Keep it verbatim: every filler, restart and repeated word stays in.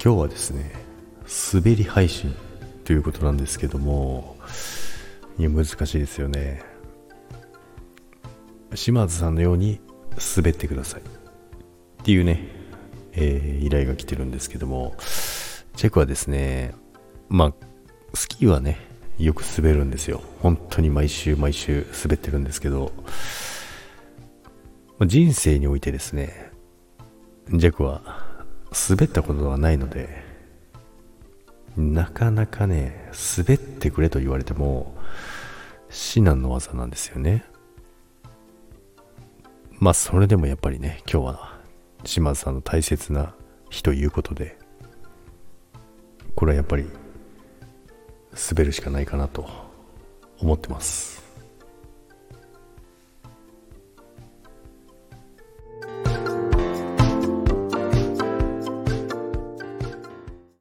今日はですね、滑り配信ということなんですけども、いや難しいですよね。島津さんのように滑ってくださいっていうね、えー依頼が来てるんですけども、チェクはですね、まあスキーはねよく滑るんですよ。本当に毎週毎週滑ってるんですけど、まあ人生においてですね、ジェクは滑ったことはないので、なかなかね滑ってくれと言われても至難の技なんですよね。まあそれでもやっぱりね、今日は島津さんの大切な日ということで、これはやっぱり滑るしかないかなと思ってます。